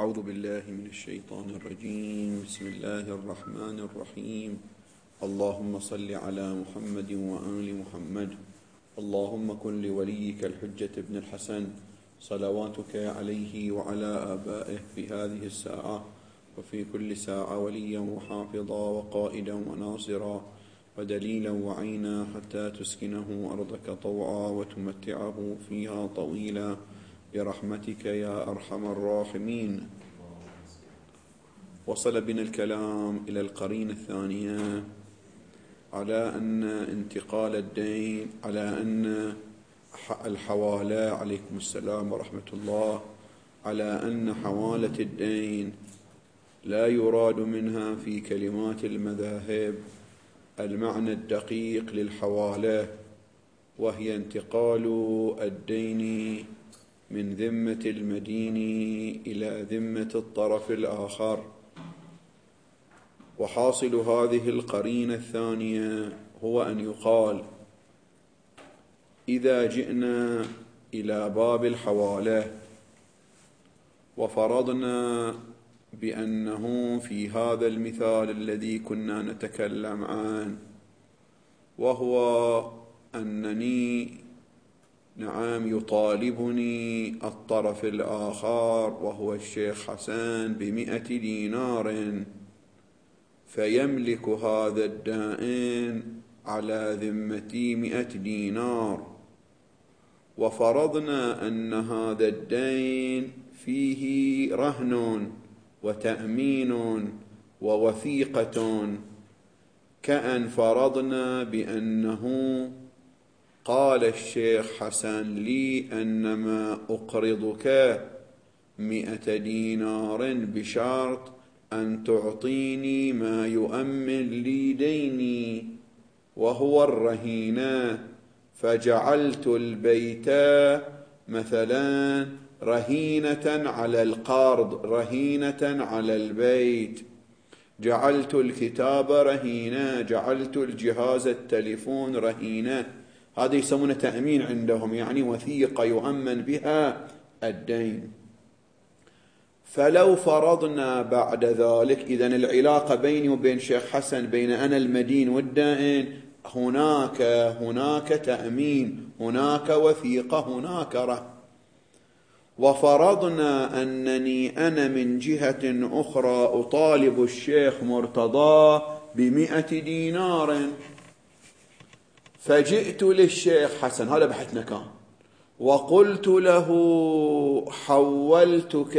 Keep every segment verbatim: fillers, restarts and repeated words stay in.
أعوذ بالله من الشيطان الرجيم. بسم الله الرحمن الرحيم. اللهم صل على محمد وآل محمد. اللهم كن لوليك الحجة ابن الحسن صلواتك عليه وعلى آبائه في هذه الساعة وفي كل ساعة وليا وحافظا وقائدا وناصرا ودليلا وعينا حتى تسكنه أرضك طوعا وتمتعه فيها طويلا برحمتك يا أرحم الراحمين. وصل بنا الكلام إلى القرينة الثانية على أن انتقال الدين، على أن الحوالة، عليكم السلام ورحمة الله، على أن حوالة الدين لا يراد منها في كلمات المذاهب المعنى الدقيق للحوالة، وهي انتقال الدين من ذمة المدين إلى ذمة الطرف الآخر. وحاصل هذه القرينة الثانية هو أن يقال إذا جئنا إلى باب الحوالة وفرضنا بأنه في هذا المثال الذي كنا نتكلم عنه، وهو أنني نعم يطالبني الطرف الآخر وهو الشيخ حسن بمئة دينار، فيملك هذا الدائن على ذمتي مئة دينار، وفرضنا أن هذا الدين فيه رهن وتأمين ووثيقة، كأن فرضنا بأنه قال الشيخ حسن لي أنما أقرضك مئة دينار بشرط أن تعطيني ما يؤمن لي ديني وهو الرهينة، فجعلت البيت مثلا رهينة على القرض، رهينة على البيت، جعلت الكتاب رهينة، جعلت الجهاز التليفون رهينة. هذا يسمونه تأمين عندهم، يعني وثيقة يؤمن بها الدين. فلو فرضنا بعد ذلك إذن العلاقة بيني وبين شيخ حسن، بين أنا المدين والدائن، هناك هناك تأمين، هناك وثيقة، هناك رهن. وفرضنا أنني أنا من جهة أخرى أطالب الشيخ مرتضى بمئة دينار، فجئت للشيخ حسن، هذا بحثنا كان، وقلت له حولتك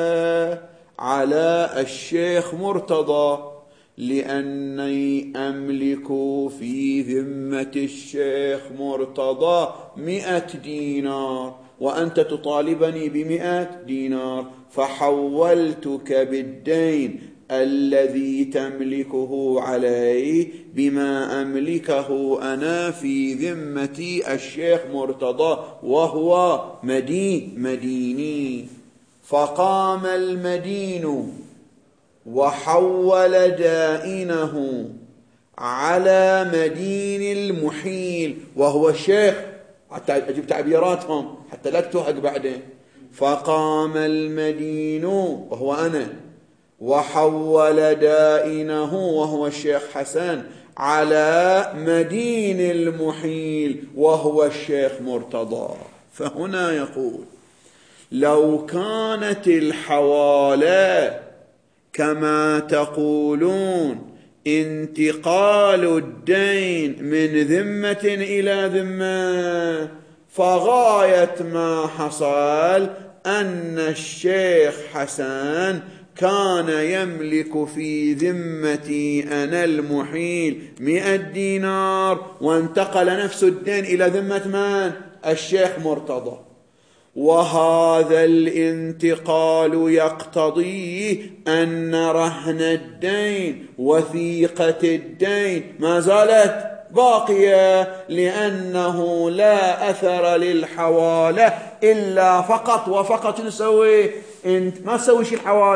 على الشيخ مرتضى لأني أملك في ذمة الشيخ مرتضى مئة دينار وأنت تطالبني بمئة دينار، فحولتك بالدين الذي تملكه علي بما أملكه أنا في ذمتي الشيخ مرتضى وهو مدين مديني. فقام المدين وحول دائنه على مدين المحيل وهو الشيخ، حتى أجيب تعبيراتهم حتى لا تتوهق بعدين. فقام المدين وهو أنا وحول دائنه وهو الشيخ حسن على مدين المحيل وهو الشيخ مرتضى. فهنا يقول لو كانت الحوالة كما تقولون انتقال الدين من ذمة إلى ذمة، فغاية ما حصل أن الشيخ حسن كان يملك في ذمتي أنا المحيل مئة دينار، وانتقل نفس الدين إلى ذمة من؟ الشيخ مرتضى. وهذا الانتقال يقتضي أن رهن الدين، وثيقة الدين، ما زالت باقية، لأنه لا أثر للحوالة إلا فقط وفقط نسوي انت ما تسوي شيء الحوالة،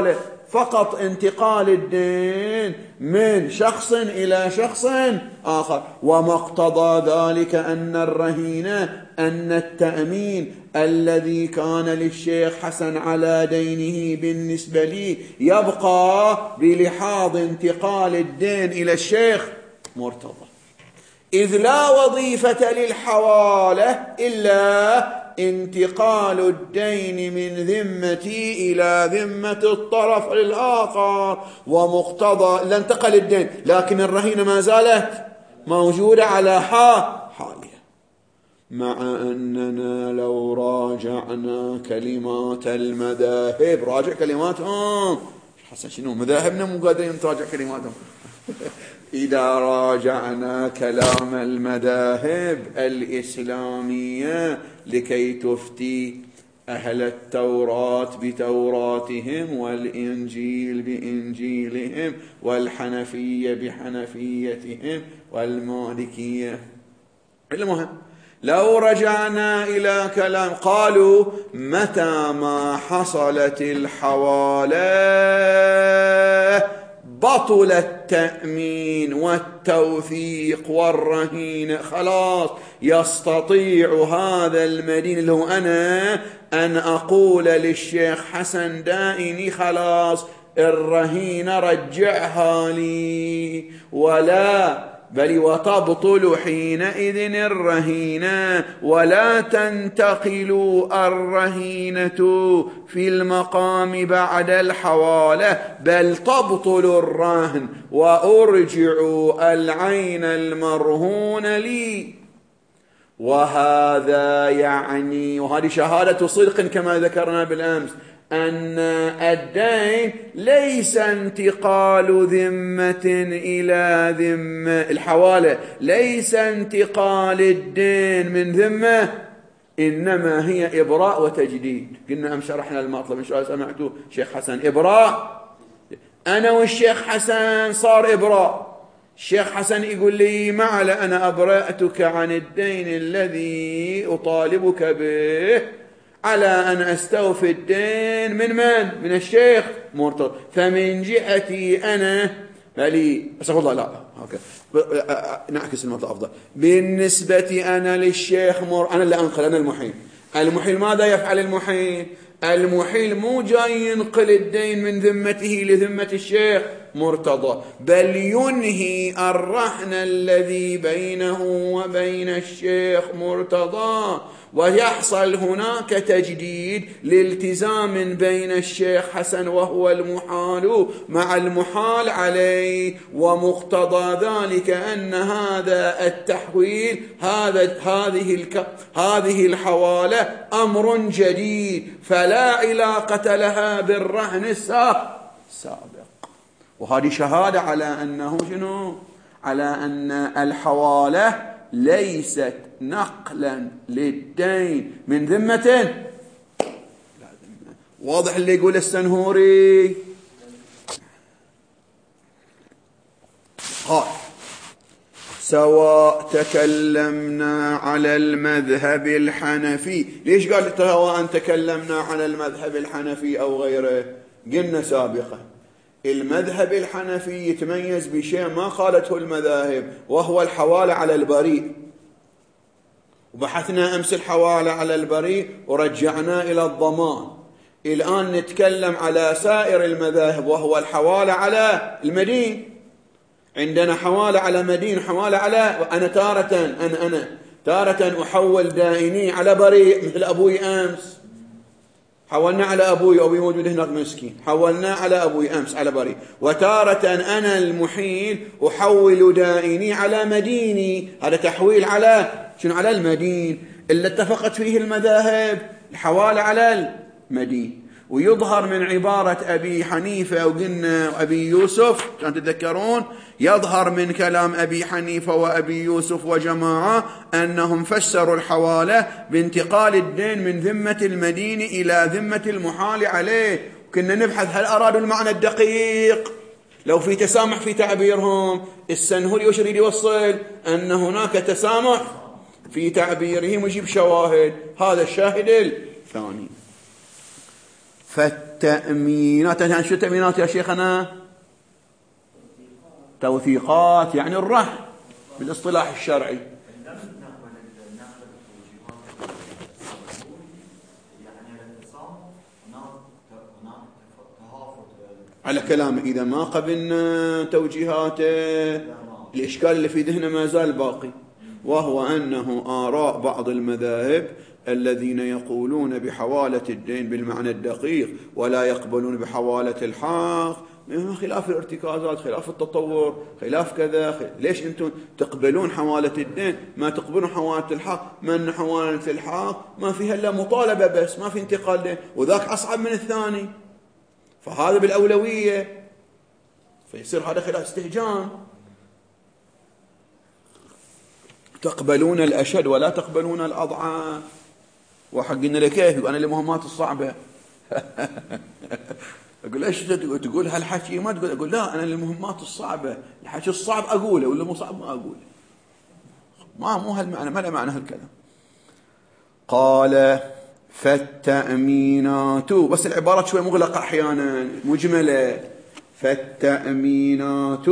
فقط انتقال الدين من شخص إلى شخص آخر. وما اقتضى ذلك أن الرهين أن التأمين الذي كان للشيخ حسن على دينه بالنسبة لي يبقى بلحاظ انتقال الدين إلى الشيخ مرتضى، إذ لا وظيفة للحوالة إلا انتقال الدين من ذمتي إلى ذمة الطرف الآخر. ومقتضى لا انتقل الدين، لكن الرهينة ما زالت موجودة على حالها. مع أننا لو راجعنا كلمات المذاهب، راجع كلماتهم حسن شنو مذاهبنا مو قادرين نراجع كلماتهم إذا راجعنا كلام المذاهب الإسلامية لكي تفتي أهل التوراة بتوراتهم والإنجيل بإنجيلهم والحنفية بحنفيتهم والمالكية. المهم لو رجعنا إلى كلام قالوا متى ما حصلت الحوالة بطل التأمين والتوثيق والرهين، خلاص يستطيع هذا المدين اللي هو أنا أن أقول للشيخ حسن دائني خلاص الرهين رجعها لي، ولا بل وتبطل حينئذ الرهينة ولا تنتقل الرهينة في المقام بعد الحوالة، بل تبطل الرهن وأرجع العين المرهون لي. وهذا يعني، وهذه شهادة صدق كما ذكرنا بالأمس، أن الدين ليس انتقال ذمة إلى ذمة، الحوالة ليس انتقال الدين من ذمة، إنما هي إبراء وتجديد. قلنا أم شرحنا المطلب إن شاء الله سمعتوا شيخ حسن، إبراء. أنا والشيخ حسن صار إبراء، الشيخ حسن يقول لي معل أنا أبرأتك عن الدين الذي أطالبك به على أن أستوفي الدين من من؟ من الشيخ مرتضى. فمن جهتي أنا فلي أستغفر الله، لا هكذا نعكس المطلب أفضل. بالنسبة أنا للشيخ مر، أنا اللي أنقل، أنا المحيل. المحيل ماذا يفعل المحيل؟ المحيل مو جاي ينقل الدين من ذمته لذمة الشيخ مرتضى، بل ينهي الرهن الذي بينه وبين الشيخ مرتضى، ويحصل هناك تجديد لالتزام بين الشيخ حسن وهو المحال مع المحال عليه. ومقتضى ذلك أن هذا التحويل، هذا هذه الك هذه الحوالة أمر جديد، فلا علاقة لها بالرهن السابق. وهذه شهادة على أنه شنو؟ على أن الحوالة ليست نقلا للدين من ذمة. واضح اللي يقول السنهوري؟ قال سواء تكلمنا على المذهب الحنفي. ليش قال سواء تكلمنا على المذهب الحنفي أو غيره؟ قلنا سابقا المذهب الحنفي يتميز بشيء ما قالته المذاهب، وهو الحوالة على البريء. وبحثنا أمس الحوالة على البريء ورجعنا إلى الضمان. الآن نتكلم على سائر المذاهب وهو الحوالة على المدين. عندنا حوالة على مدين، حوالة على أنا تارة أنا أنا تارة أحول دائني على بريء مثل أبوي أمس، حولنا على أبوي، أبوي موجود هناك مسكين، حولنا على أبوي أمس على بريء. وتارة أنا المحيل أحول دائني على مديني، هذا تحويل على شنو؟ على المدين اللي اتفقت فيه المذاهب، الحوالة على المدين. ويظهر من عبارة أبي حنيفة وقلنا أبي يوسف، كان تذكرون، يظهر من كلام أبي حنيفة وأبي يوسف وجماعة أنهم فسروا الحوالة بانتقال الدين من ذمة المدين إلى ذمة المحال عليه. كنا نبحث هل أرادوا المعنى الدقيق، لو في تسامح في تعبيرهم. السنهوري وش يريد يوصل؟ أن هناك تسامح في تعبيرهم ويجيب شواهد. هذا الشاهد الثاني. فالتأمينات يعني شو التأمينات يا شيخنا؟ توثيقات يعني الرهن بالاصطلاح الشرعي. على كلامه إذا ما قبلنا توجيهاته الإشكال اللي في ذهنه ما زال باقي، وهو أنه آراء بعض المذاهب الذين يقولون بحوالة الدين بالمعنى الدقيق ولا يقبلون بحوالة الحق، خلاف الارتكازات، خلاف التطور، خلاف كذا خلاف. ليش أنتم تقبلون حوالة الدين ما تقبلون حوالة الحق؟ ما أن حوالة الحق ما فيها إلا مطالبة بس، ما في انتقال دين، وذاك أصعب من الثاني، فهذا بالأولوية، فيصير هذا خلاف استهجان. تقبلون الأشد ولا تقبلون الأضعاف. واحد قلنا له كيف؟ أنا المهمات الصعبة. أقول إيش تقول هالحكي؟ ما تقول. أقول لا أنا المهمات الصعبة، الحكي الصعب أقوله ولا مو صعب ما أقوله. ما مو هالمعنى، ما له معنى هالكلام. قال فالتأمينات، بس العبارات شوي مغلقة أحيانا مجملة. فالتأمينات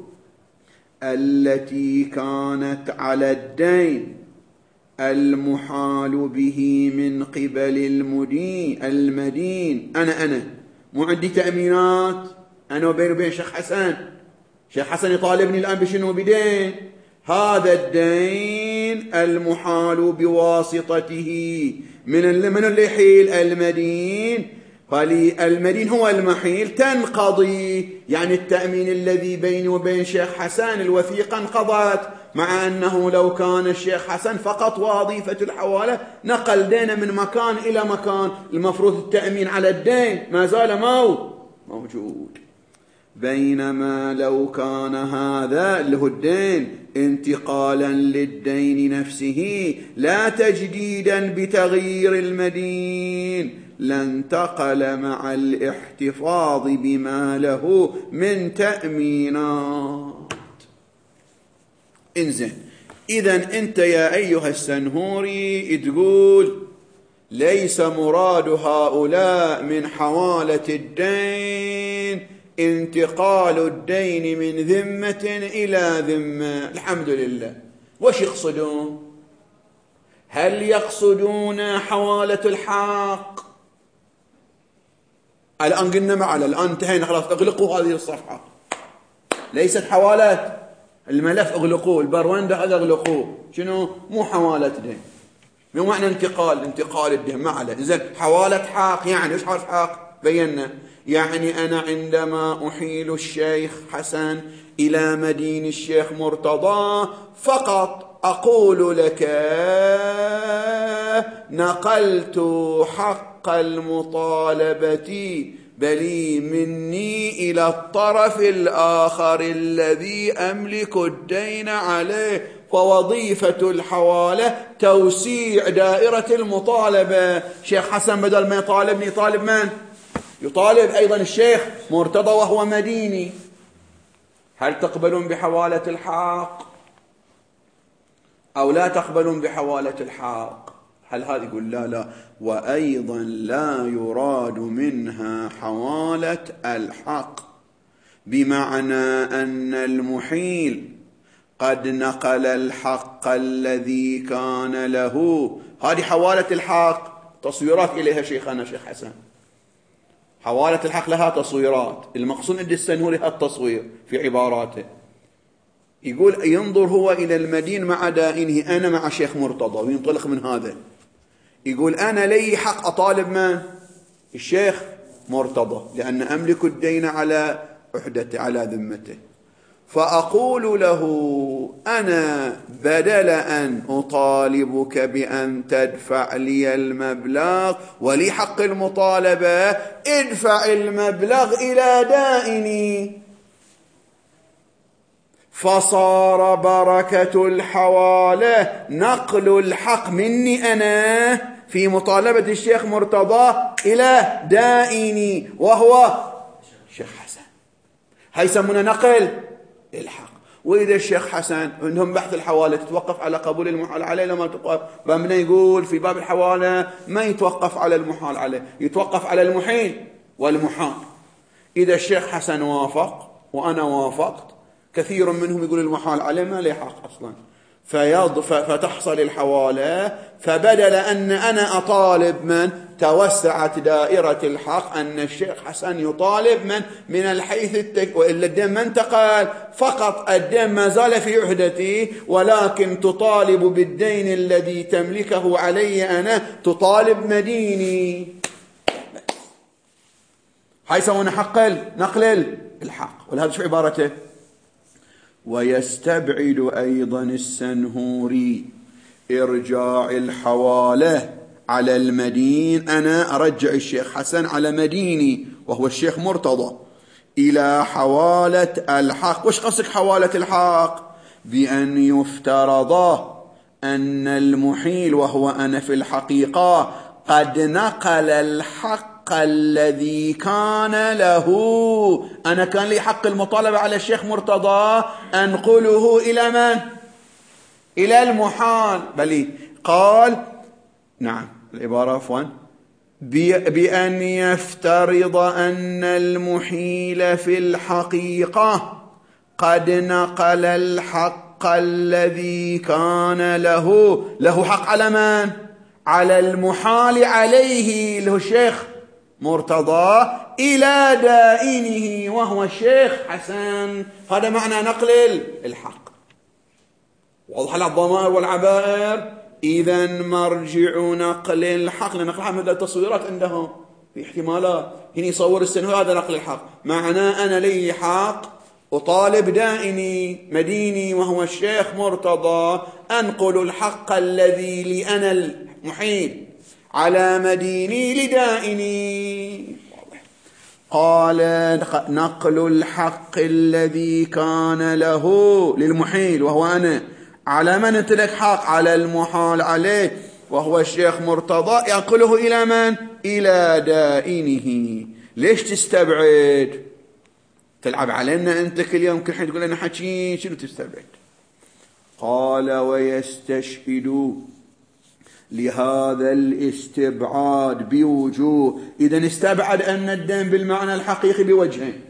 التي كانت على الدين المحال به من قبل المدين المدين. أنا أنا مو عندي تأمينات، أنا وبين وبين شيخ حسن، شيخ حسن يطالبني الآن بشنو؟ بدين. هذا الدين المحال بواسطته من من اللي يحيل؟ المدين. فالمدين هو المحيل، تنقضي يعني التأمين الذي بيني وبين شيخ حسن الوثيقة انقضت، مع أنه لو كان الشيخ حسن فقط وظيفة الحوالة نقل دينه من مكان إلى مكان، المفروض التأمين على الدين ما زال موجود. بينما لو كان هذا اللي هو الدين انتقالا للدين نفسه لا تجديدا بتغيير المدين لانتقل مع الاحتفاظ بما له من تأمينات. انزين، إذن أنت يا أيها السنهوري تقول ليس مراد هؤلاء من حوالة الدين انتقال الدين من ذمة إلى ذمة. الحمد لله. وش يقصدون؟ هل يقصدون حوالة الحق؟ الآن قلنا معنا، الآن انتهينا خلاص، اغلقوا هذه الصفحة، ليست حوالات، الملف اغلقوه، البرونده هذا اغلقوه. شنو؟ مو حوالة دين، مو معنى انتقال انتقال الدين ما عليه. إذن حوالة حق يعني ايش حوالة حق؟ بينا يعني أنا عندما أحيل الشيخ حسن إلى مدين الشيخ مرتضى فقط أقول لك نقلت حق المطالبة بلي مني إلى الطرف الآخر الذي أملك الدين عليه، فوظيفة الحوالة توسيع دائرة المطالبة. شيخ حسن بدل ما يطالبني يطالب من؟ يطالب أيضا الشيخ مرتضى وهو مديني. هل تقبلون بحوالة الحق أو لا تقبلون بحوالة الحق؟ هل هذا يقول لا لا، وأيضا لا يراد منها حوالة الحق، بمعنى أن المحيل قد نقل الحق الذي كان له. هذه حوالة الحق تصويرات إليها شيخنا شيخ حسن، حوالة الحق لها تصويرات، المقصود عند السنهوري هالتصوير في عباراته. يقول ينظر هو إلى المدين مع دائنه، أنا مع شيخ مرتضى، وينطلق من هذا يقول أنا لي حق أطالب من؟ الشيخ مرتضى، لأن أملك الدين على عهدته على ذمته، فأقول له أنا بدل أن أطالبك بأن تدفع لي المبلغ ولي حق المطالبة، ادفع المبلغ إلى دائني. فصار بركة الحوالة نقل الحق مني أنا في مطالبة الشيخ مرتضى إلى دائني وهو شيخ حسن. هاي يسمونه نقل الحق. وإذا الشيخ حسن عندهم بحث الحوالة تتوقف على قبول المحال عليه لما توقف. بابنا يقول في باب الحوالة ما يتوقف على المحال عليه، يتوقف على المحيل والمحال. إذا الشيخ حسن وافق وأنا وافقت، كثير منهم يقول المحال عليه ما له حق أصلا، فتحصل الحوالة. فبدل أن أنا أطالب من توسعت دائرة الحق، أن الشيخ حسن يطالب من من الحيث التك... وإلا الدم ما انتقل، فقط الدم ما زال في عهدتي، ولكن تطالب بالدين الذي تملكه علي أنا، تطالب مديني. هاي يسمونه حق نقل الحق. ولهذا شو عبارته؟ ويستبعد أيضا السنهوري إرجاع الحوالة على المدين، أنا أرجع الشيخ حسن على مديني وهو الشيخ مرتضى إلى حوالة الحق. وش قصدك حوالة الحق؟ بأن يفترض أن المحيل وهو أنا في الحقيقة قد نقل الحق الذي كان له. أنا كان لي حق المطالبة على الشيخ مرتضى، أنقله إلى من؟ إلى المحال. بل قال نعم العبارة عفوا بأن يفترض أن المحيل في الحقيقة قد نقل الحق الذي كان له. له حق على من؟ على المحال عليه اللي هو الشيخ مرتضى إلى دائنه وهو الشيخ حسن. هذا معنى نقل الحق. واضح الضمائر والعبائر. إذن مرجع نقل الحق، لأن نقل الحق من التصويرات عندهم في احتمالات. هنا يصور السنة هذا نقل الحق، معناه أنا لي حق أطالب دائني مديني وهو الشيخ مرتضى، أنقل الحق الذي لي أنا المحيل على مديني لدائني. قال نقل الحق الذي كان له للمحيل وهو أنا على من امتلك حق؟ على المحال عليه وهو الشيخ مرتضى، ينقله إلى من؟ إلى دائنه. ليش تستبعد؟ تلعب علينا أنت كل يوم كل حين تقول لنا حكي، شنو تستبعد؟ قال ويستشهد لهذا الاستبعاد بوجوه. إذن استبعد أن الدين بالمعنى الحقيقي بوجهين،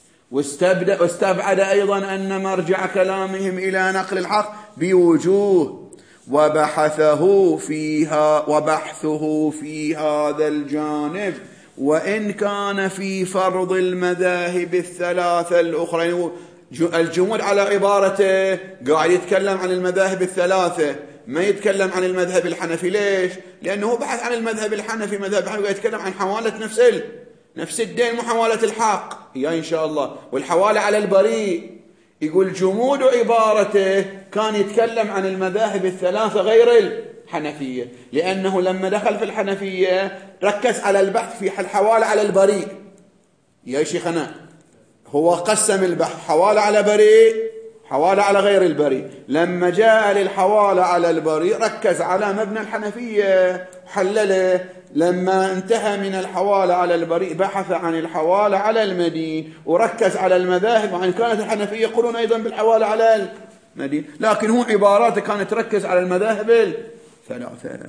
واستبعد أيضا أن مرجع كلامهم إلى نقل الحق بوجوه، وبحثه فيها وبحثه في هذا الجانب وإن كان في فرض المذاهب الثلاثة الأخرى. الجمهور على عبارته قاعد يتكلم عن المذاهب الثلاثة، ما يتكلم عن المذهب الحنفي. ليش؟ لأنه بحث عن المذهب الحنفي، مذهب الحنفي يتكلم عن حوالة نفس ال... نفس الدين، محاولة الحق هي إن شاء الله، والحوالة على البريء. يقول جمود عبارته كان يتكلم عن المذاهب الثلاثة غير الحنفية، لأنه لما دخل في الحنفية ركز على البحث في الحوالة على البريء. يا شيخنا هو قسم البحث حوالة على بريء، حوالة على غير البريء. لما جاء للحوالة على البريء ركز على مبنى الحنفية حلله. لما انتهى من الحوالة على البريء بحث عن الحوالة على المدين وركز على المذاهب، وإن كانت الحنفية يقولون أيضا بالحوالة على المدين، لكن هو عباراته كانت تركز على المذاهب الثلاثة.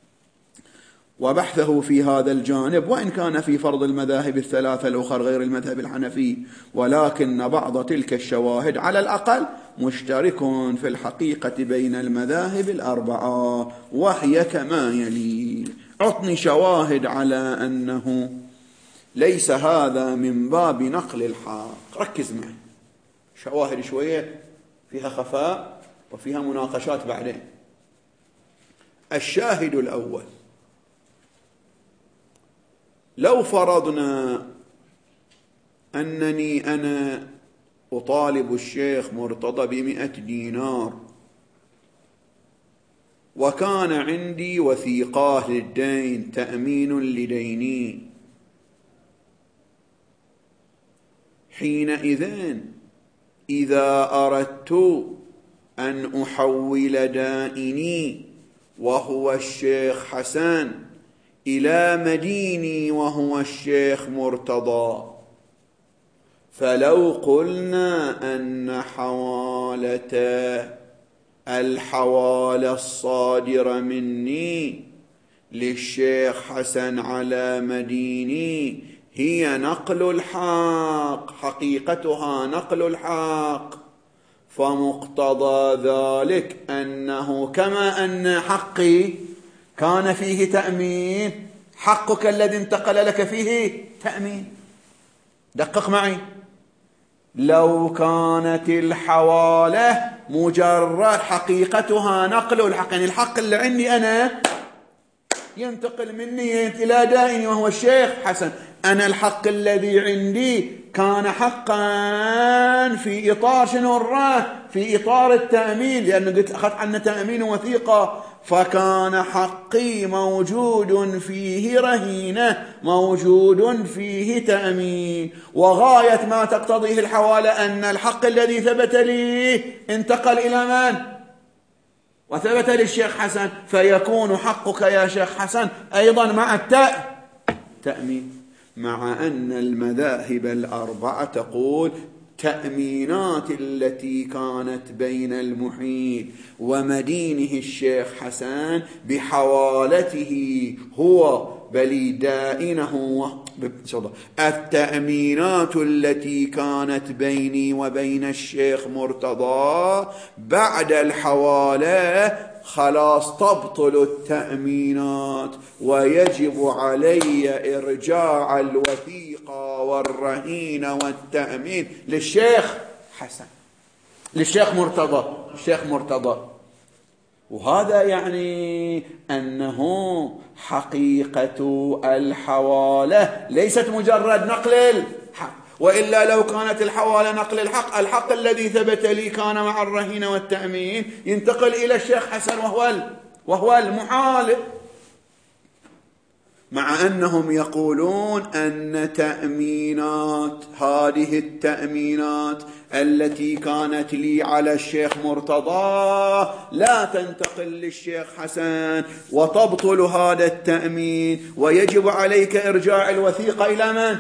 وبحثه في هذا الجانب وإن كان في فرض المذاهب الثلاثة الأخرى غير المذهب الحنفي، ولكن بعض تلك الشواهد على الأقل مشترك في الحقيقة بين المذاهب الأربعة، وهي كما يلي. أعطني شواهد على أنه ليس هذا من باب نقل الحق. ركز معي، شواهد شوية فيها خفاء وفيها مناقشات بعدين. الشاهد الأول: لو فرضنا أنني أنا أطالب الشيخ مرتضى بمئة دينار، وكان عندي وثيقاه للدين تأمين لديني، حينئذ إذا أردت أن أحول دائني وهو الشيخ حسن إلى مديني وهو الشيخ مرتضى، فلو قلنا أن حوالة الحوالة الصادرة مني للشيخ حسن على مديني هي نقل الحق، حقيقتها نقل الحق، فمقتضى ذلك أنه كما أن حقي كان فيه تأمين، حقك الذي انتقل لك فيه تأمين. دقق معي، لو كانت الحوالة مجرد حقيقتها نقل الحق، يعني الحق اللي عندي أنا ينتقل مني إلى دائني وهو الشيخ حسن، أنا الحق الذي عندي كان حقا في إطار شنو الراه؟ في إطار التأمين، لأنه قلت أخذت عنه تأمين وثيقة، فكان حقي موجود فيه رهينة، موجود فيه تأمين. وغاية ما تقتضيه الحوالة أن الحق الذي ثبت لي انتقل إلى من؟ وثبت للشيخ حسن، فيكون حقك يا شيخ حسن أيضا مع التاء تأمين. مع أن المذاهب الأربعة تقول تأمينات التي كانت بين المحيل ومدينه الشيخ حسن بحوالته هو بل دائنه، التأمينات التي كانت بيني وبين الشيخ مرتضى بعد الحوالة خلاص تبطل التأمينات، ويجب علي إرجاع الوثيقة والرهين والتأمين للشيخ حسن، للشيخ مرتضى، الشيخ مرتضى. وهذا يعني أنه حقيقة الحوالة ليست مجرد نقل الحق، وإلا لو كانت الحوالة نقل الحق، الحق الذي ثبت لي كان مع الرهين والتأمين ينتقل إلى الشيخ حسن وهو وهو المحال. مع أنهم يقولون أن تأمينات هذه التأمينات التي كانت لي على الشيخ مرتضى لا تنتقل للشيخ حسن، وتبطل هذا التأمين، ويجب عليك إرجاع الوثيقة إلى من؟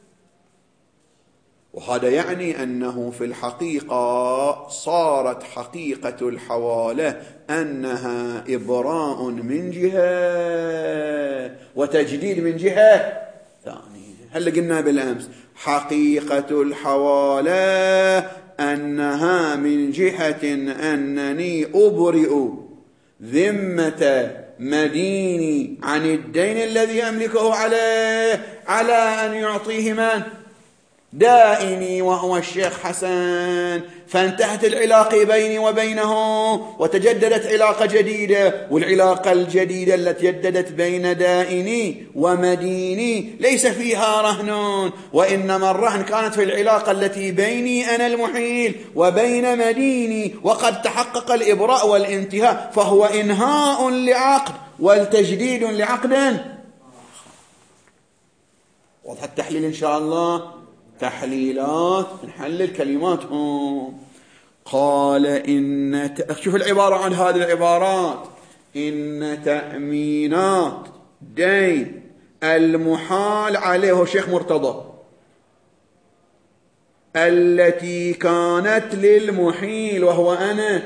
وهذا يعني أنه في الحقيقة صارت حقيقة الحوالة أنها إبراء من جهة وتجديد من جهة ثانية. هل قلنا بالأمس حقيقة الحوالة أنها من جهة أنني أبرئ ذمة مديني عن الدين الذي أملكه عليه على أن يعطيه من؟ دائني وهو الشيخ حسن، فانتهت العلاقة بيني وبينه وتجددت علاقة جديدة، والعلاقة الجديدة التي تجددت بين دائني ومديني ليس فيها رهن، وإنما الرهن كانت في العلاقة التي بيني أنا المحيل وبين مديني، وقد تحقق الإبراء والانتهاء، فهو إنهاء لعقد والتجديد لعقد. واضح التحليل إن شاء الله؟ تحليلات نحلل كلماتهم. قال إن ت... شوف العبارة عن هذه العبارات: إن تأمينات دين المحال عليه الشيخ مرتضى التي كانت للمحيل وهو أنا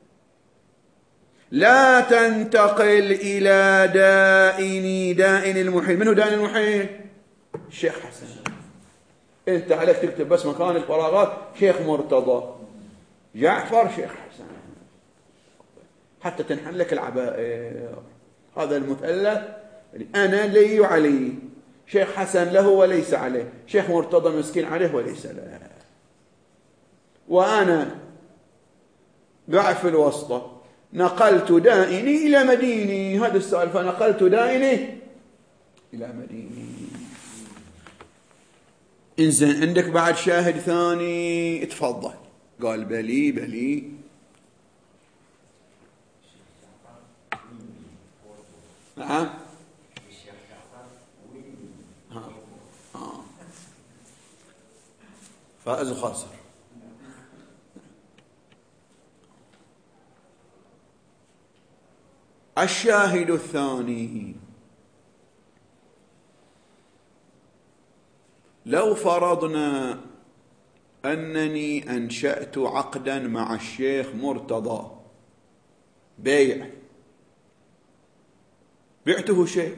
لا تنتقل إلى دائني دائن المحيل. من هو دائن المحيل؟ الشيخ حسن. انت عليك تكتب بس مكان الفراغات شيخ مرتضى جعفر شيخ حسن حتى تنحل لك العبائر. هذا المثلث أنا لي وعلي، شيخ حسن له وليس عليه، شيخ مرتضى مسكين عليه وليس له، وأنا قاعد في الوسطى نقلت دائني إلى مديني. هذا السؤال، فنقلت دائني إلى مديني. إنزين عندك بعد شاهد ثاني تفضل. قال بلي بلي. نعم فائز وخاسر. الشاهد الثاني: لو فرضنا أنني أنشأت عقدا مع الشيخ مرتضى بيع، بعته شيء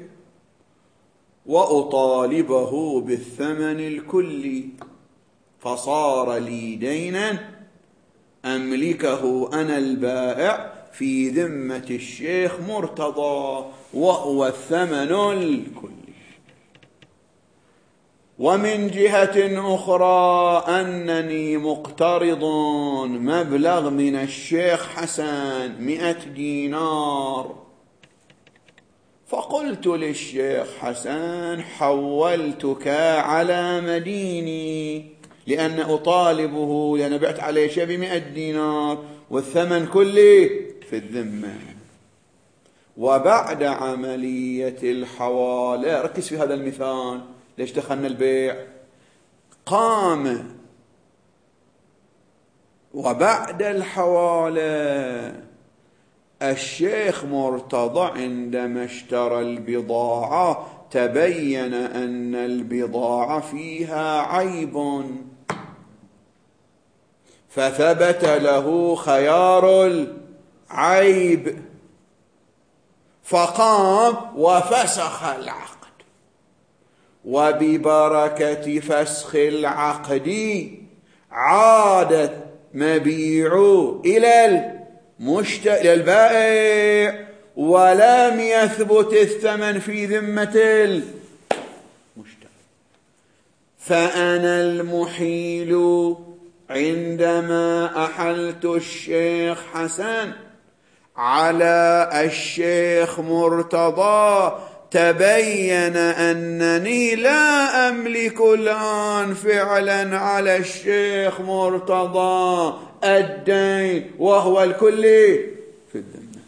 وأطالبه بالثمن الكلي، فصار لي دينا أملكه أنا البائع في ذمة الشيخ مرتضى، وهو الثمن الكلي. ومن جهة أخرى أنني مقترض مبلغ من الشيخ حسن مئة دينار، فقلت للشيخ حسن حولتك على مديني، لأن أطالبه لأن بعت عليه شيء بمئة دينار والثمن كله في الذمة. وبعد عملية الحوالة، ركز في هذا المثال ليش دخلنا البيع، قام وبعد الحوالة الشيخ مرتضى عندما اشترى البضاعة تبين أن البضاعة فيها عيب، فثبت له خيار العيب، فقام وفسخ العقد. وببركة فسخ العقد عاد مبيع إلى المشتري البائع، ولم يثبت الثمن في ذمة المشتري. فأنا المحيل عندما أحلت الشيخ حسن على الشيخ مرتضى تبين أنني لا أملك الآن فعلا على الشيخ مرتضى الدين، وهو الكل في الذمة.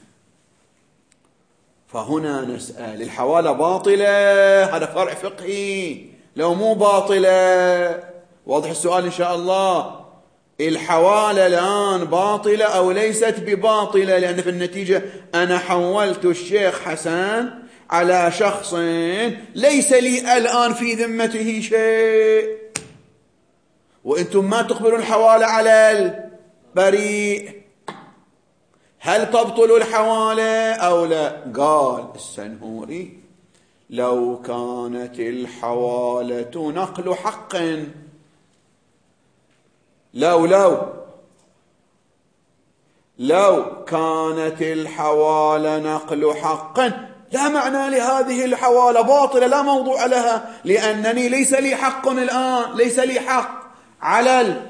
فهنا نسأل الحوالة باطلة؟ هذا فرع فقهي. لو مو باطلة، واضح السؤال إن شاء الله، الحوالة الآن باطلة أو ليست بباطلة؟ لأن في النتيجة أنا حولت الشيخ حسن على شخص ليس لي الآن في ذمته شيء، وأنتم ما تقبلون الحوالة على البريء. هل تبطل الحوالة أو لا؟ قال السنهوري لو كانت الحوالة نقل حق، لو لو لو كانت الحوالة نقل حق لا معنى لهذه الحوالة، باطلة لا موضوع لها، لأنني ليس لي حق الآن، ليس لي حق على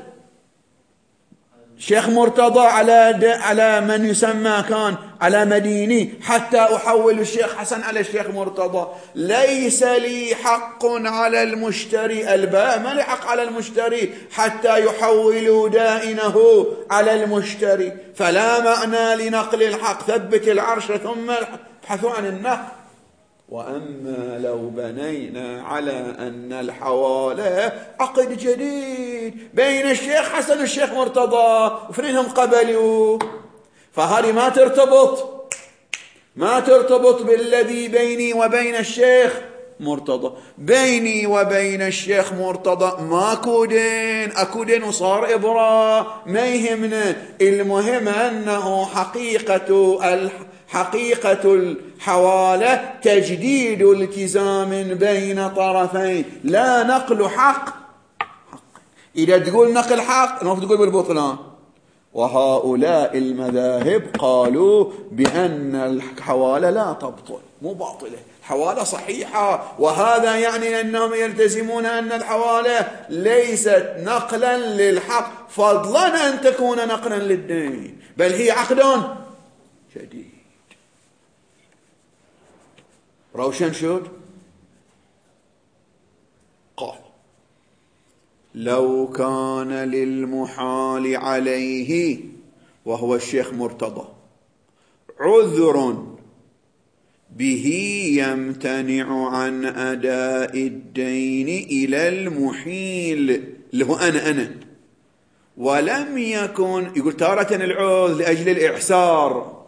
الشيخ مرتضى، على على من يسمى كان على مديني، حتى أحول الشيخ حسن على الشيخ مرتضى. ليس لي حق على المشتري البائع، ما لي حق على المشتري حتى يحولوا دائنه على المشتري، فلا معنى لنقل الحق. ثبت العرش ثم ابحثوا عن النقل. وأما لو بنينا على أن الحوالة عقد جديد بين الشيخ حسن والشيخ مرتضى وفرينهم قبلوا، فهذه ما ترتبط ما ترتبط بالذي بيني وبين الشيخ مرتضى. بيني وبين الشيخ مرتضى ماكو دين، اكو دين وصار إبرة، ما يهمنا. المهم أنه حقيقة حقيقة الحوالة تجديد التزام بين طرفين، لا نقل حق. إذا تقول نقل حق المفروض تقول بالبطلان. وهؤلاء المذاهب قالوا بأن الحوالة لا تبطل، مو باطلة، حوالة صحيحة. وهذا يعني أنهم يلتزمون أن الحوالة ليست نقلا للحق فضلا أن تكون نقلا للدين، بل هي عقد جديد. روشن شد؟ قال لو كان للمحال عليه وهو الشيخ مرتضى عذر به يمتنع عن أداء الدين إلى المحيل اللي هو أنا أنا ولم يكن، يقول تارة العذر لأجل الإعسار،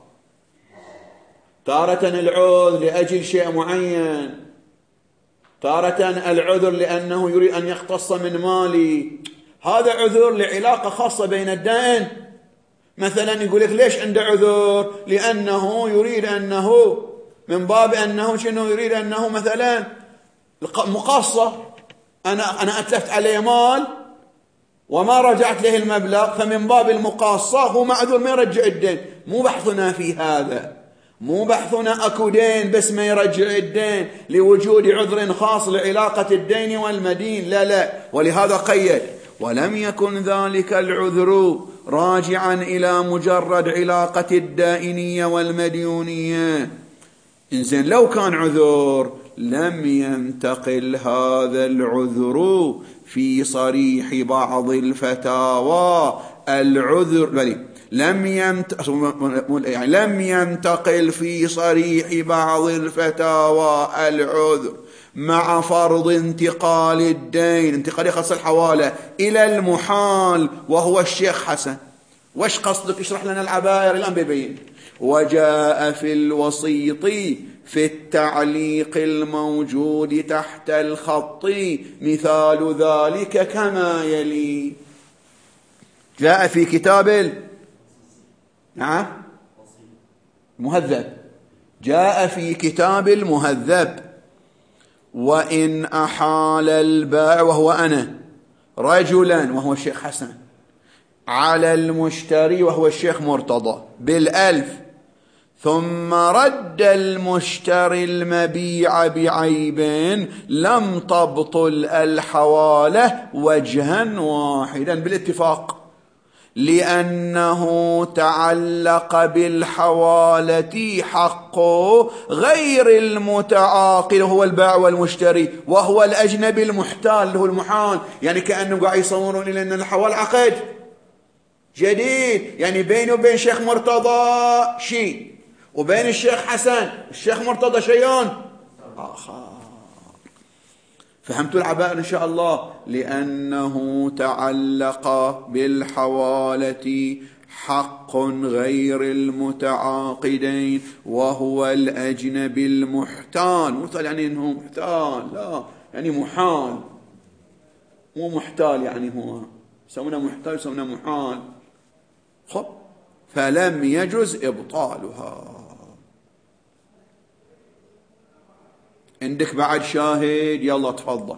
تارة العذر لأجل شيء معين، تارة العذر لأنه يريد أن يختص من مالي. هذا عذر لعلاقة خاصة بين الدائن. مثلا يقول لك ليش عنده عذر؟ لأنه يريد أنه من باب أنه شنو يريد أنه مثلا مقاصة، أنا أنا أتلفت عليه مال وما رجعت له المبلغ، فمن باب المقاصة هو معذور ما يرجع الدين. مو بحثنا في هذا، مو بحثنا أكو دين بس ما يرجع الدين لوجود عذر خاص لعلاقة الدين والمدين، لا لا. ولهذا قيد ولم يكن ذلك العذر راجعا إلى مجرد علاقة الدائنية والمديونية. إنزين لو كان عذر لم ينتقل هذا العذر في صريح بعض الفتاوى العذر بلي لم يعني لم ينتقل في صريح بعض الفتاوى العذر مع فرض انتقال الدين، انتقال يخص الحوالة إلى المحال وهو الشيخ حسن. وش قصدك؟ اشرح لنا العبائر الآن بيبين. وجاء في الوسيط في التعليق الموجود تحت الخط مثال ذلك كما يلي. جاء في كتاب ال... نعم مهذب، جاء في كتاب المهذب: وإن أحال البائع وهو أنا رجلا وهو الشيخ حسن على المشتري وهو الشيخ مرتضى بالألف، ثم رد المشتري المبيع بعيب، لم تبطل الحوالة وجها واحدا بالاتفاق، لأنه تعلق بالحوالة حق غير المتعاقل هو البائع والمشتري، وهو الأجنبي المحتال هو المحال. يعني كأنه قاعد يصورون إلى أن الحوالة عقد جديد، يعني بينه وبين شيخ مرتضى شيء، وبين الشيخ حسن الشيخ مرتضى شيئان آخر. فهمتوا العبائر إن شاء الله؟ لأنه تعلق بالحوالة حق غير المتعاقدين وهو الأجنبي المحتال. محتال يعني إنه محتال، لا يعني محال، مو محتال يعني هو يسمونه محتال يسمونه محال. خب فلم يجز إبطالها. عندك بعد شاهد؟ يلا تفضل.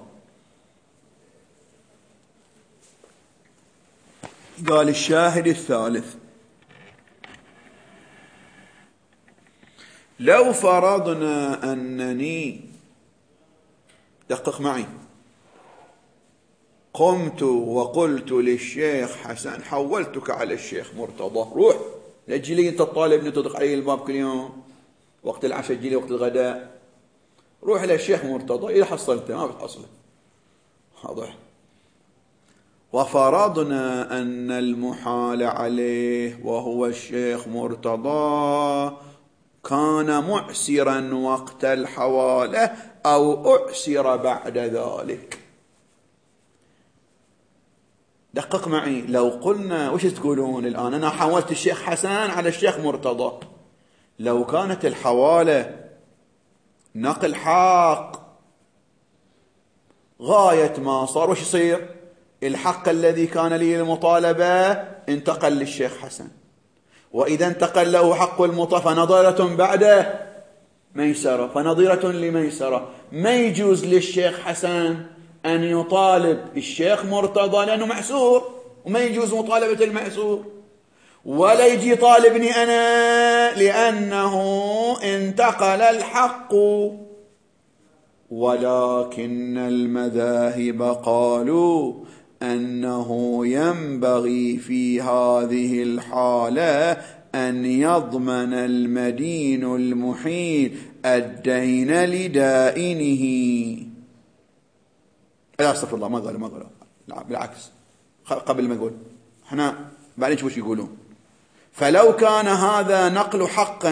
قال الشاهد الثالث: لو فرضنا أنني، دقق معي، قمت وقلت للشيخ حسن حولتك على الشيخ مرتضى، روح لجي لي انت الطالب تطرق علي الباب كل يوم، وقت العشاء تجي لي وقت الغداء، روح إلى الشيخ مرتضى إذا حصلته، ما بتحصله. واضح. وفرضنا أن المحال عليه وهو الشيخ مرتضى كان معسرا وقت الحوالة أو أعسر بعد ذلك. دقق معي، لو قلنا وش تقولون الآن؟ أنا حولت الشيخ حسن على الشيخ مرتضى، لو كانت الحوالة نقل حق غاية ما صار، وش يصير؟ الحق الذي كان لي المطالبة انتقل للشيخ حسن، وإذا انتقل له حق المطالبة فنظيرة بعد ميسرة، فنظيرة لميسرة. ما يجوز للشيخ حسن أن يطالب الشيخ مرتضى لأنه معسور، وما يجوز مطالبة المعسور، ولا يجي طالبني أنا لأنه انتقل الحق. ولكن المذاهب قالوا أنه ينبغي في هذه الحالة أن يضمن المدين المحيل الدين لدائنه. لا استغفر الله، ما قالوا ما قالوا بالعكس، قبل ما يقول احنا بعدين وش يقولون. فلو كان هذا نقل حق،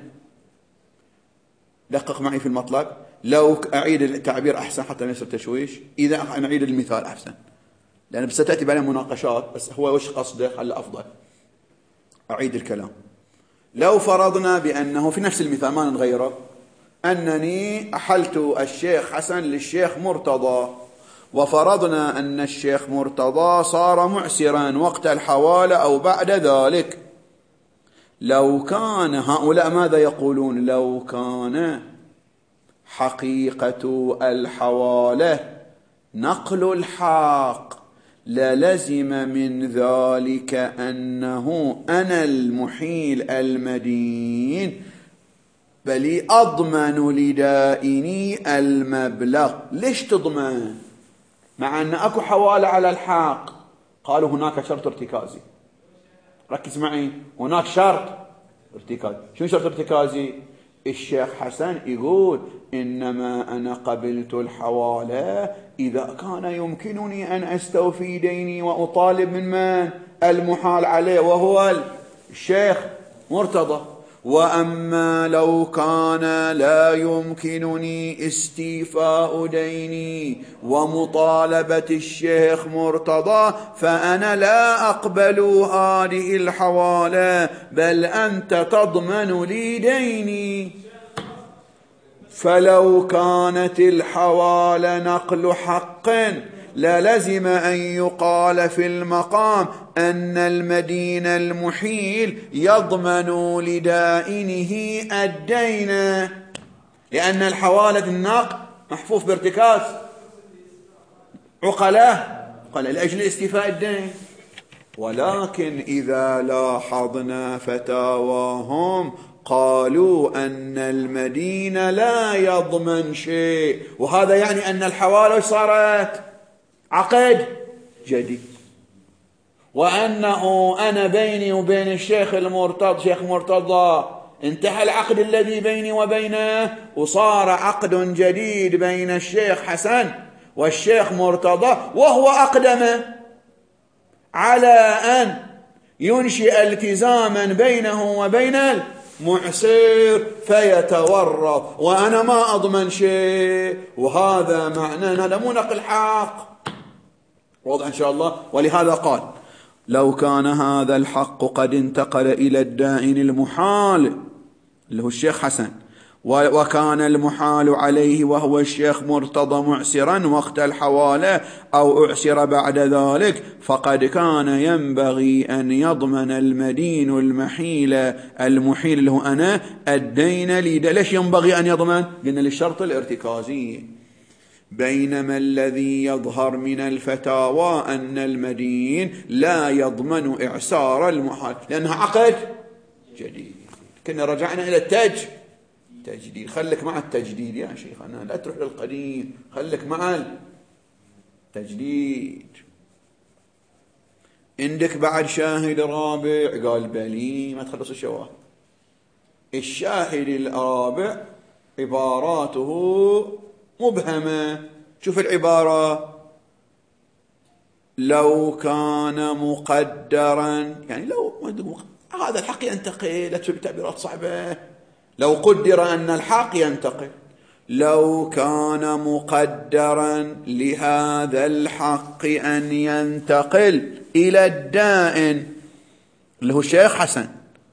دقق معي في المطلب، لو أعيد التعبير أحسن حتى ما يصير تشويش، إذا نعيد المثال أحسن لأن ستأتي بعدين مناقشات، بس هو وش قصده حل أفضل. أعيد الكلام. لو فرضنا بأنه في نفس المثال ما نغيره، أنني أحلت الشيخ حسن للشيخ مرتضى، وفرضنا أن الشيخ مرتضى صار معسرا وقت الحوالة أو بعد ذلك، لو كان هؤلاء ماذا يقولون؟ لو كان حقيقة الحوالة نقل الحق للزم من ذلك أنه أنا المحيل المدين، بل أضمن لدائني المبلغ. ليش تضمن مع أن أكو حوالة على الحق؟ قالوا هناك شرط ارتكازي. ركز معي، هناك شرط ارتكازي. شو شرط ارتكازي؟ الشيخ حسن يقول إنما أنا قبلت الحوالة إذا كان يمكنني أن أستوفي ديني وأطالب من من؟ المحال عليه وهو الشيخ مرتضى. وأما لو كان لا يمكنني استيفاء ديني ومطالبة الشيخ مرتضى فأنا لا أقبل هذه الحوالة، بل أنت تضمن لي ديني. فلو كانت الحوالة نقل حق للزم أن يقال في المقام أن المدين المحيل يضمن لدائنه الدين، لأن الحوالة النقل محفوف بارتكاز عقلاء قال لأجل استيفاء الدين. ولكن إذا لاحظنا فتاواهم قالوا أن المدين لا يضمن شيء، وهذا يعني أن الحوالة صارت عقد جديد، وأنه أنا بيني وبين الشيخ المرتضى شيخ مرتضى انتهى العقد الذي بيني وبينه وصار عقد جديد بين الشيخ حسن والشيخ مرتضى، وهو أقدم على أن ينشئ التزاما بينه وبين المعسر فيتورط، وأنا ما أضمن شيء. وهذا معناه هذا مو نقل حق، واضح إن شاء الله. ولهذا قال لو كان هذا الحق قد انتقل إلى الدائن المحال اللي هو الشيخ حسن، وكان المحال عليه وهو الشيخ مرتضى معسرا وقت الحوالة أو أعسر بعد ذلك، فقد كان ينبغي أن يضمن المدين المحيل المحيل اللي هو أنا الدين لي. ليش ينبغي أن يضمن؟ قلنا للشرط الارتكازي. بينما الذي يظهر من الفتاوى أن المدين لا يضمن إعسار المحال لأنها عقد جديد. كنا رجعنا إلى التج تجديد. خلك مع التجديد يا شيخنا، لا تروح للقديم، خلك مع التجديد. عندك بعد شاهد رابع؟ قال بلي، ما تخلص الشواهد. الشاهد الرابع عباراته مبهمة. شوف العبارة: لو كان مقدرا، يعني لو هذا الحق ينتقل، لا تسوي تعبيرات صعبة. لو قدر أن الحق ينتقل، لو كان مقدرا لهذا الحق أن ينتقل إلى الدائن اللي هو الشيخ حسن،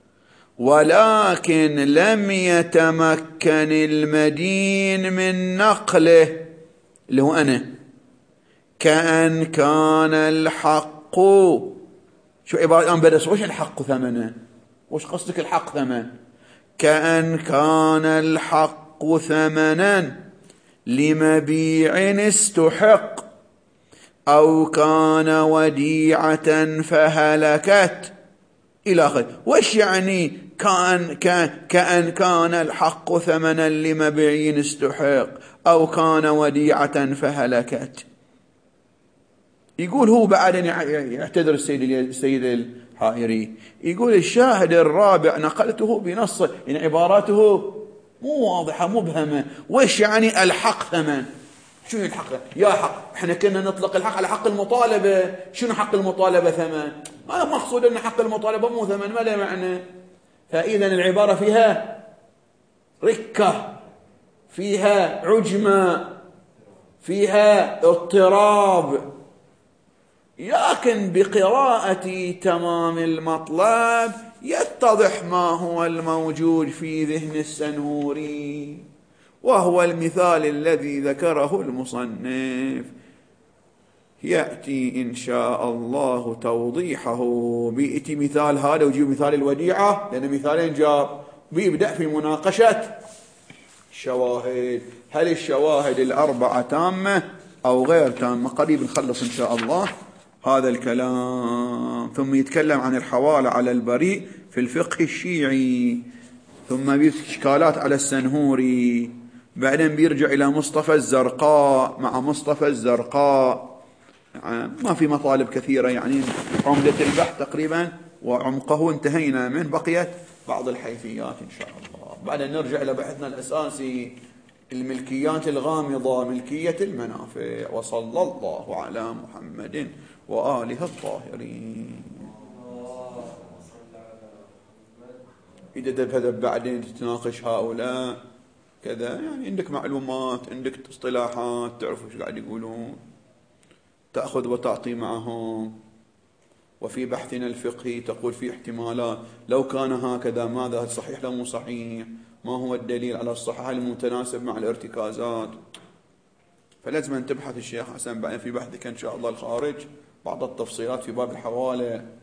ولكن لم يتمكن المدين من نقله اللي هو أنا، كأن كان الحق، شو عبارة الآن بدأ، وش الحق ثمنا؟ وش قصدك الحق ثمن؟ كأن كان الحق ثمنا لمبيع استحق، أو كان وديعة فهلكت إلى آخره. وش يعني كان كان كأن كان الحق ثمنا لمبيع استحق أو كان وديعة فهلكت؟ يقول هو بعد أن يعتذر السيد السيد الحائري، يقول الشاهد الرابع نقلته بنص، يعني عباراته مو واضحة مبهمة. وش يعني الحق ثمن؟ شنو الحق؟ يا حق، احنا كنا نطلق الحق على حق المطالبة. شنو حق المطالبة ثمن؟ ما مقصود ان حق المطالبة مو ثمن، ما له معنى. فإذا العبارة فيها ركة، فيها عجمة، فيها اضطراب. لكن بقراءة تمام المطلب يتضح ما هو الموجود في ذهن السنوري، وهو المثال الذي ذكره المصنف. يأتي إن شاء الله توضيحه. بيأتي مثال هذا ويجيب مثال الوديعة، لأن مثالين جاب. بيبدأ في مناقشة الشواهد، هل الشواهد الأربعة تامة أو غير تامة. قريب نخلص إن شاء الله هذا الكلام. ثم يتكلم عن الحوالة على البريء في الفقه الشيعي، ثم بإشكالات على السنهوري، بعدين بيرجع إلى مصطفى الزرقاء مع مصطفى الزرقاء. يعني ما في مطالب كثيرة، يعني عمدة البحث تقريبا وعمقه انتهينا من، بقيت بعض الحيثيات إن شاء الله. بعدين نرجع إلى بحثنا الأساسي، الملكيات الغامضة، ملكية المنافع. وصلى الله على محمد وآله الطاهرين. إذا تذهب بعدين تتناقش هؤلاء كذا، يعني عندك معلومات، عندك اصطلاحات، تعرفوا ايش قاعد يقولون، تأخذ وتعطي معهم. وفي بحثنا الفقهي تقول في احتمالات، لو كان هكذا ماذا صحيح لو مو صحيح، ما هو الدليل على الصحة المتناسب مع الارتكازات. فلازم أن تبحث الشيخ حسن بعدين في بحثك إن شاء الله الخارج بعض التفصيلات في باب الحوالة.